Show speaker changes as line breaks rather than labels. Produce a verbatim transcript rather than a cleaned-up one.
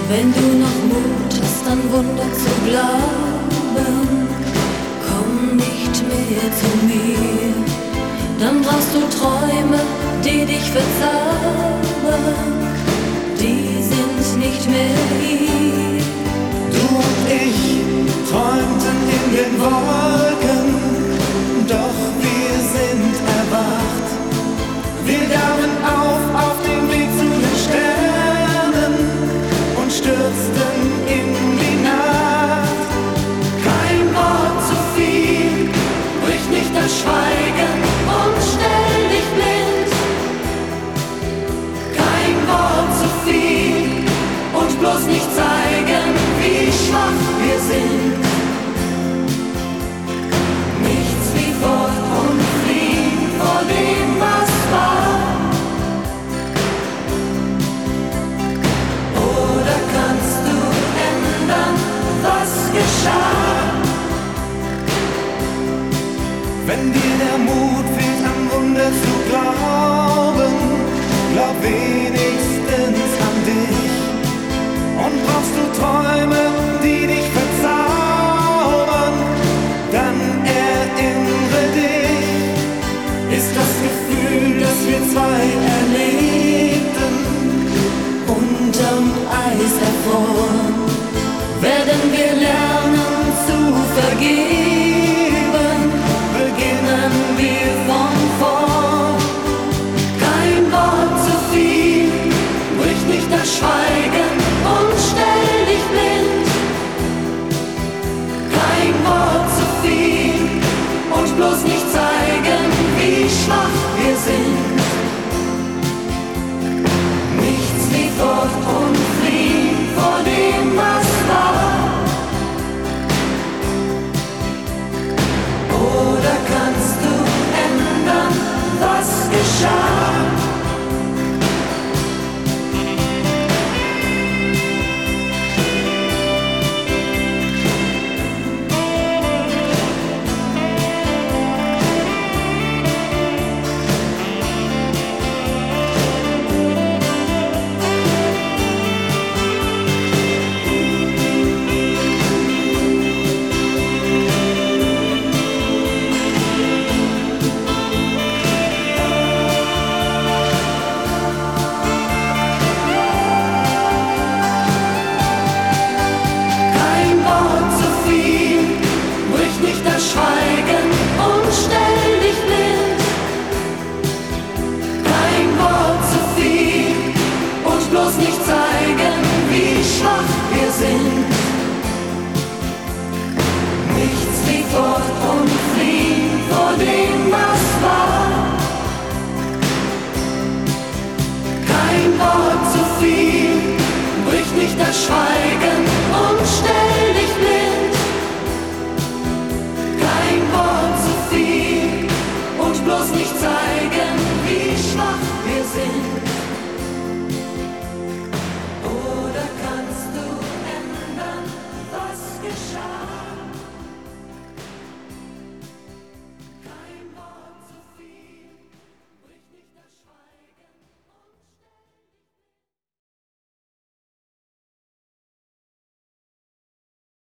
Wenn du noch Mut hast, an Wunder zu glauben, komm nicht mehr zu mir. Dann brauchst du Träume, die dich verzaubern, die sind nicht mehr hier.
Du und ich träumten in den Wolken, doch wir sind erwacht. Wir gaben auf auf dem Weg zu den Sternen und stürzten in die Nacht. Kein Wort zu viel, brich nicht das Schweigen und stell dich blind. Kein Wort zu viel und bloß nicht zeigen, wie schwach wir sind. Nichts wie fort und fliehen vor dem, was war. Oder kannst du ändern, was geschah? Wenn dir der Mut fehlt, an Wunder zu glauben, glaub wenigstens an dich. Und brauchst du Träume, die dich verzaubern, dann erinnere dich. Ist das Gefühl, das wir zwei erlebten, unterm Eis erfroren, werden wir lernen zu vergeben, beginnen wir von vorn. Kein Wort zu viel, brich nicht das Schweigen und stell dich blind. Kein Wort zu viel und bloß nicht zeigen, wie schwach wir sind. Nichts wie fort und fliehen vor dem, was war. Oder kannst du ändern, was geschah? Schweigen und stell dich blind. Kein Wort zu viel und bloß nicht zeigen, wie schwach wir sind. Nichts wie fort und